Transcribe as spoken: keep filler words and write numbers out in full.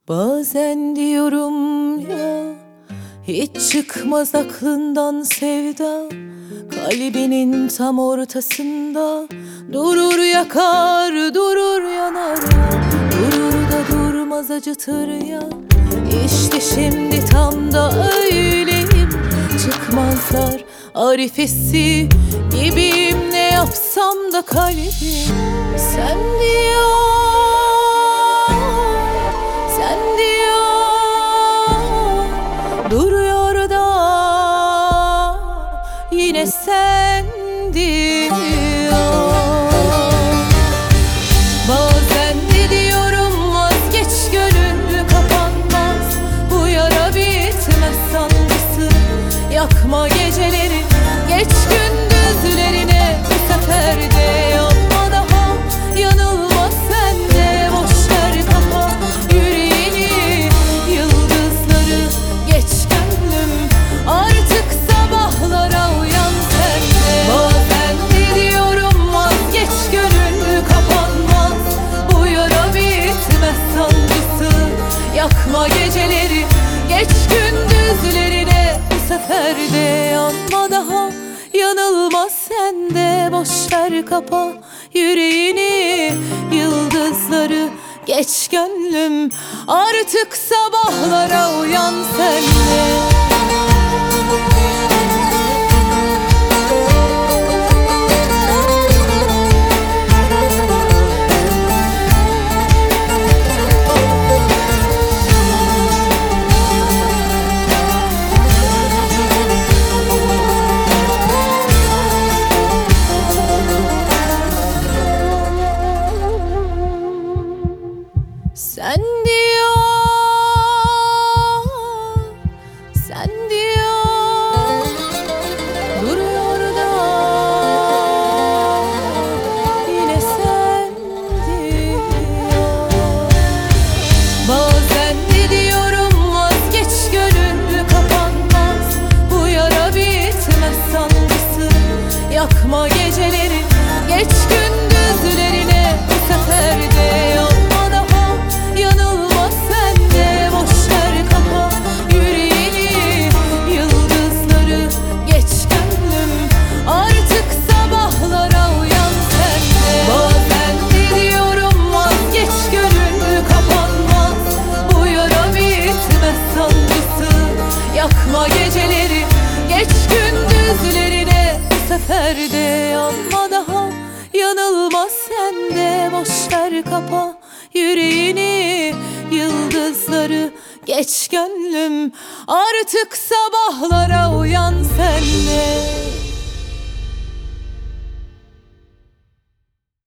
Bazen diyorum ya, hiç çıkmaz aklından sevda. Kalbinin tam ortasında durur yakar, durur yanar. Durur da durmaz acıtır ya. İşte şimdi tam da öyleyim. Çıkmazlar arifesi gibiyim. Ne yapsam da kalbim sen diyor, sen diyor. Duruyor da yine sen diyor. Bazen de diyorum vazgeç, gönül kapanmaz. Bu yara bitmez sancısı. Yakma geceleri, geç gündüzlerine. Bu sefer de yanma daha, yanılma sen de. Boş ver kapa yüreğini, yıldızları geç gönlüm. Artık sabahlara uyan sen de. Bazen de diyorum vazgeç, gönül kapanmaz. Bu yara bitmez sancısı. Yakma geceleri, geç gündüzlerine. Bu sefer de yanma daha, yanılma sen de. Boş ver kapa yüreğini, yıldızları geç gönlüm. Artık sabahlara uyan sen de. Sen diyor, sen diyor. Duruyor da yine sen diyor. Bazen de diyorum vazgeç, gönül kapanmaz. Bu yara bitmez sancısı. Yakma geceleri, geç gündüzlerine. Bu sefer de yanma daha, yanılma sen de. Boş ver kapa yüreğini, yıldızları geç gönlüm. Artık sabahlara uyan sen de. Bazen de diyorum vazgeç, gönül kapanmaz. Bu yara bitmez sancısı. Yakma geceleri, geç gündüzlerine. Bu sefer de yanma daha, yanılma sen de. Boş ver kapa yüreğini, yıldızları geç gönlüm. Artık sabahlara uyan sen de.